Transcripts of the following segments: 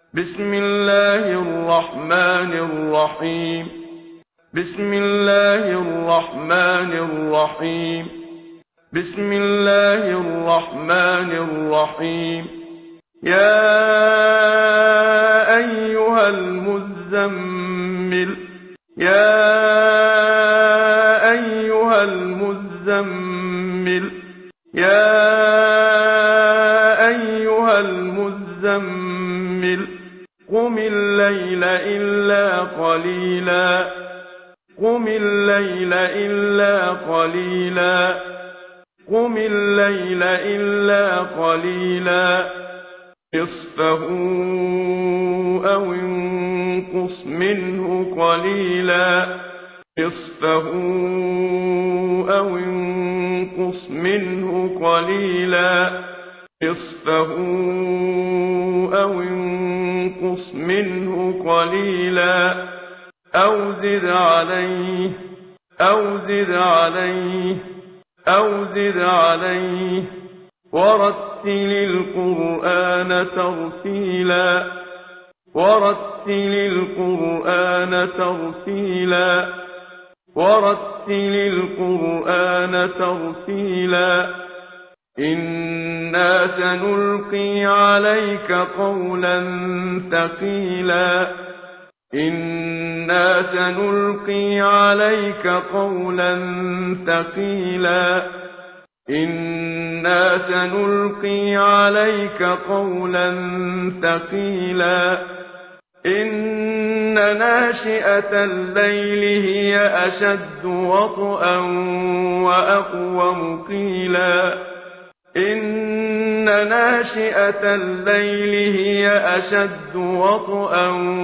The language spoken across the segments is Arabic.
بسم الله الرحمن الرحيم بسم الله الرحمن الرحيم بسم الله الرحمن الرحيم يا أيها المزمل يا أيها المزمل يا أيها المزمل قم الليل إلا قليلا قم الليل إلا قليلا قم الليل إلا قليلا نصفه أو انقص منه قليلا نصفه أو انقص منه قليلا نصفه أو انقص منه قليلا أو زد عليه أو زد عليه أو زد عليه ورتل القرآن ترتيلا ورتل القرآن ترتيلا ورتل القرآن ترتيلا إنا سنلقي عليك قولا ثقيلا إنا سنلقي عليك قولا ثقيلا إنا سنلقي عليك قولا ثقيلا إن ناشئة الليل هي أشد وطئا وأقوم قيلا إن ناشئة الليل هي أشد وطئا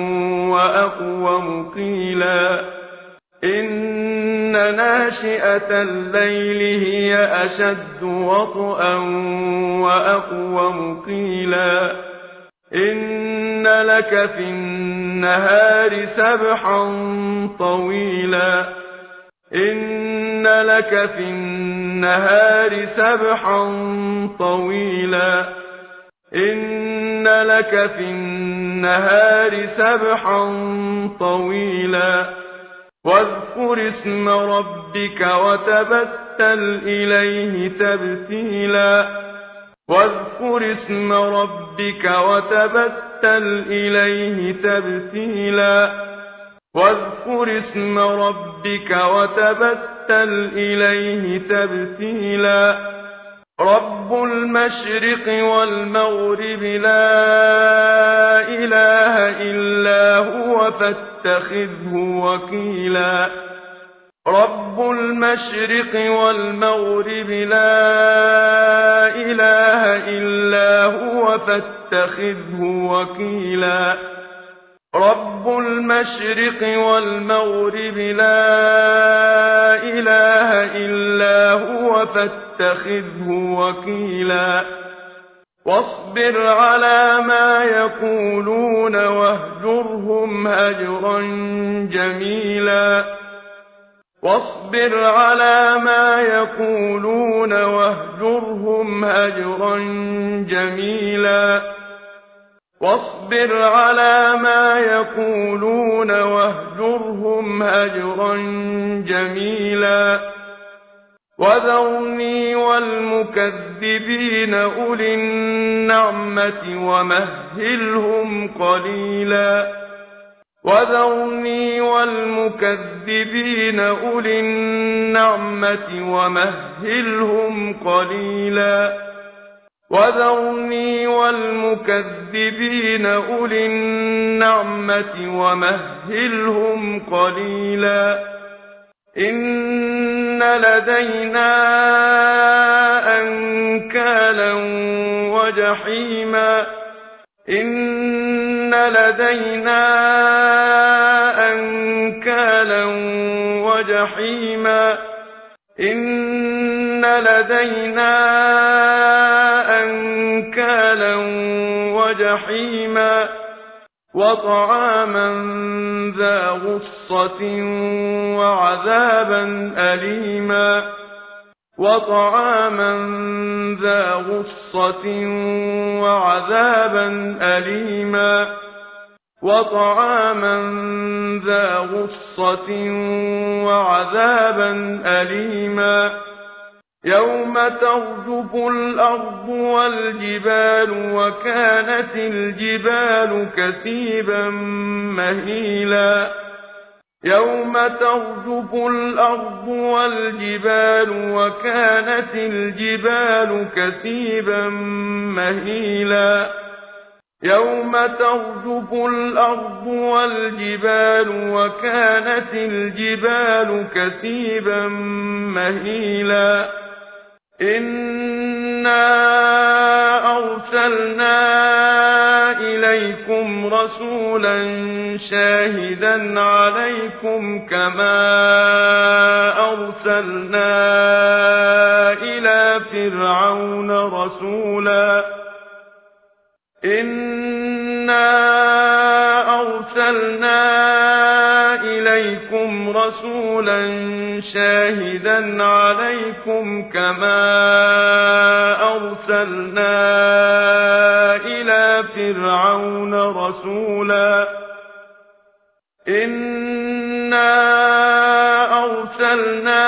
وأقوم قيلا إن ناشئة الليل هي أشد وطئا وأقوم قيلا إن لك في النهار سبحا طويلا إن لك في النهار سبحا طويلا إن لك في النهار سبحا طويلا واذكر اسم ربك وتبتل إليه تبتيلا واذكر اسم ربك وتبتل إليه تبتيلا واذكر اسم ربك وتبتل إليه تبتيلا رب المشرق والمغرب لا إله إلا هو فاتخذه وكيلا رب المشرق والمغرب لا إله إلا هو فاتخذه وكيلا رب المشرق والمغرب لا إله إلا هو فاتخذه وكيلا واصبر على ما يقولون واهجرهم هجرا جميلا واصبر على ما يقولون واهجرهم هجرا جميلا واصبر على ما يقولون واهجرهم هجرا جميلا وذرني والمكذبين أولي النعمة ومهلهم قليلا وذرني والمكذبين أولي النعمة ومهلهم قليلا وذرني والمكذبين أولي النعمة ومهلهم قليلا إن لدينا أنكالا وجحيما إن لدينا أنكالا وجحيما إن لدينا أنكالا وجحيما وطعاما ذا غصة وعذابا أليما وطعاما ذا غصة وعذابا أليما وطعاما ذا غصة وعذابا أليما يوم ترجف الأرض والجبال وكانت الجبال كثيبا مهيلا يوم ترجف الأرض والجبال وكانت الجبال كثيبا مهيلا يوم ترجف الأرض والجبال وكانت الجبال كثيبا مهيلا إنا أرسلنا إليكم رسولا شاهدا عليكم كما أرسلنا إلى فرعون رسولا إنا أرسلنا إليكم رسولا شاهدا عليكم كما أرسلنا إلى فرعون رسولا إنا أرسلنا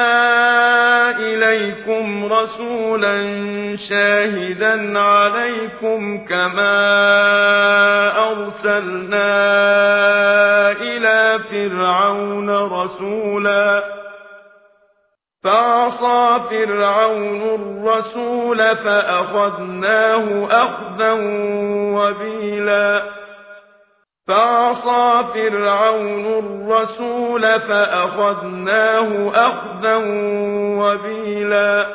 إليكم رسولا شاهدا عليكم كما أرسلنا إلى فرعون رسولا فعصى فرعون الرسول فأخذناه أخذا وبيلا فعصى فرعون الرسول فأخذناه أخذا وبيلا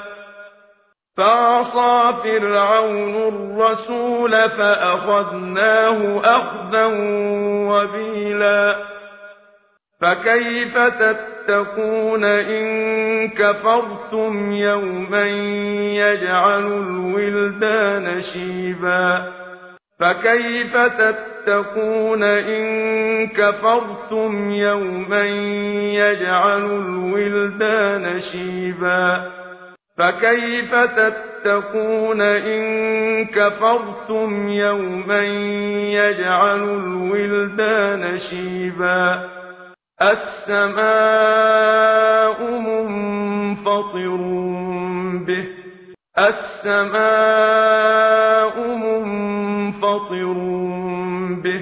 فعصى فرعون الرسول فأخذناه أخذا وبيلا فكيف تتقون إن كفرتم يوما يجعل الولدان شيبا فكيف تتقون إن كفرتم يوما يجعل الولدان شيبا فكيف تتقون إن كفرتم يوما يجعل الولدان شيبا السماء منفطر به السماء منفطر به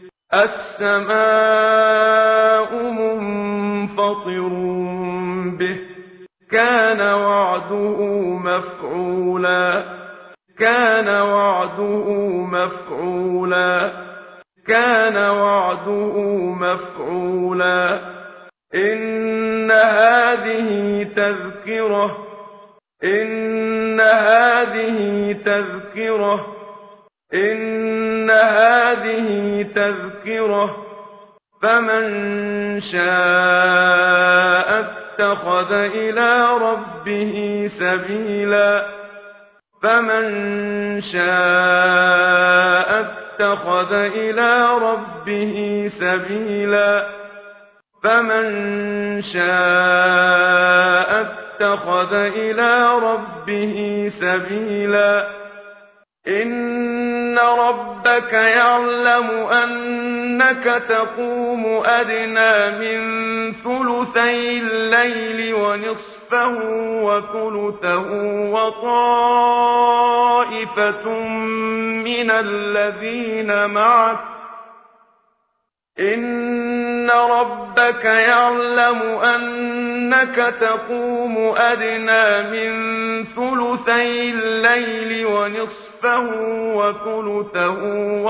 السماء منفطر به كان وعده مفعولا كان وعده مفعولا كان وعده مفعولا إن هذه تذكرة إن هذه تذكرة إن هذه تذكرة فمن شاء اتخذ إلى ربه سبيلا فمن شاء اتخذ إلى ربه سبيلا فمن شاء اتخذ إلى ربه سبيلا إن ربك يعلم أنك تقوم أدنى من ثلثي الليل ونصفه وثلثه وطائفة من الذين معك إن ربك يعلم أنك تقوم أدنى من ثلثي الليل ونصفه وثلثه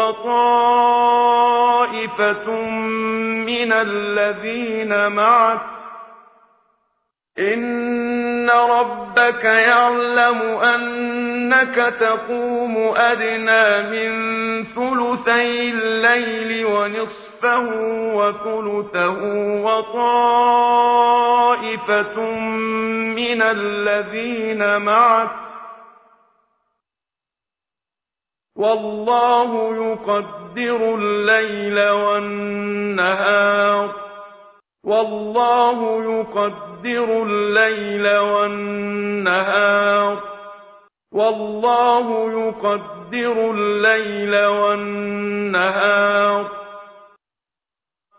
وطائفة من الذين معك إن ربك يعلم أنك تقوم أدنى من ثلثي الليل ونصفه وثلثه وطائفة من الذين معك والله يقدر الليل والنهار والله يقدر الليل والنهار والله يقدر الليل والنهار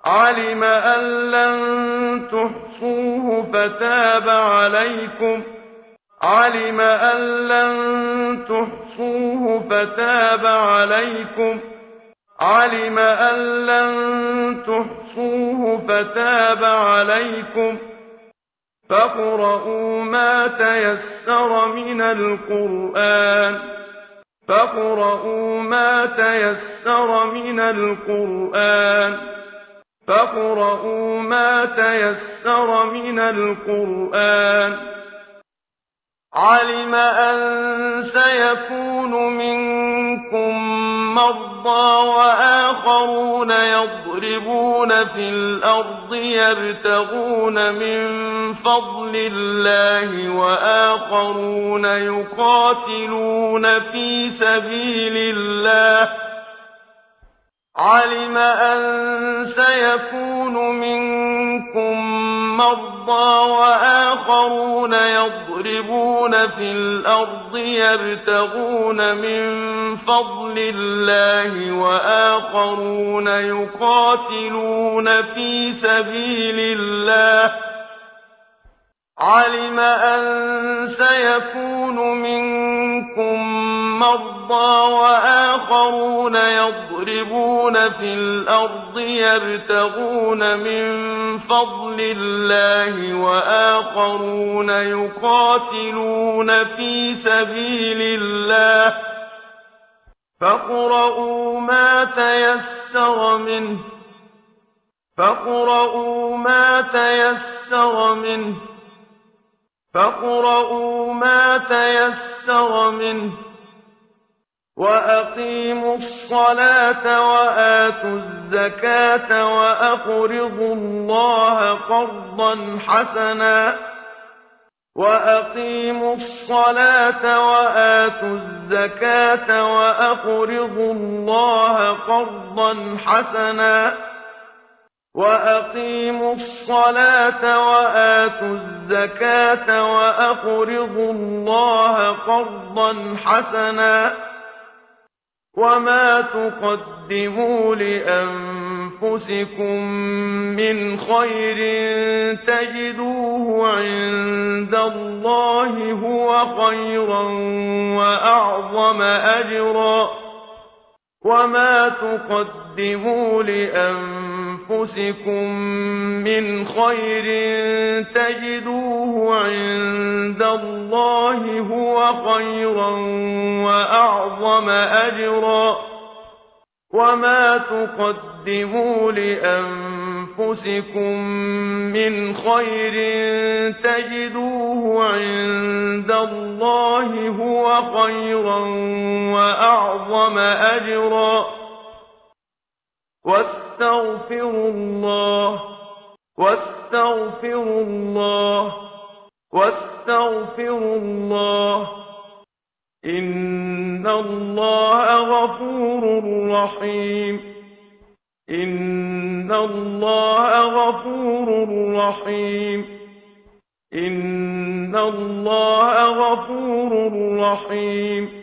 علم أن لن تحصوه فتاب عليكم علم أن لن تحصوه فتاب عليكم علم أن لن تحصوه فتاب عليكم فاقرؤوا ما تيسر من القرآن فاقرؤوا ما تيسر من القرآن فاقرؤوا ما تيسر من القرآن علم أن سيكون منكم مرضى وآخرون يضربون في الأرض يبتغون من فضل الله وآخرون يقاتلون في سبيل الله علم أن سيكون منكم مرضى وآخرون يضربون في الأرض يبتغون من فضل الله وآخرون يقاتلون في سبيل الله علم أن سيكون منكم مرضى وآخرون يضربون في الأرض يبتغون من فضل الله وآخرون يقاتلون في سبيل الله فاقرؤوا ما تيسر منه فاقرؤوا ما تيسر منه فاقرؤوا ما تيسر منه وأقيموا الصلاة وآتوا الزكاة وأقرضوا الله قرضا حسنا وأقيموا الصلاة وآتوا الزكاة وأقرضوا الله قرضا حسنا وأقيموا الصلاة وآتوا الزكاة وأقرضوا الله قرضا حسنا وما تقدموا لأنفسكم من خير تجدوه عند الله هو خيرا وأعظم أجرا وما تقدموا لأنفسكم من خير تجدوه عند الله هو خيرا وأعظم أجرا وما تقدموا لأنفسكم من خير تجدوه عند الله هو خيرا وأعظم أجرا واستغفروا الله واستغفروا الله واستغفروا الله إن الله غفور رحيم إن الله غفور رحيم إن الله غفور رحيم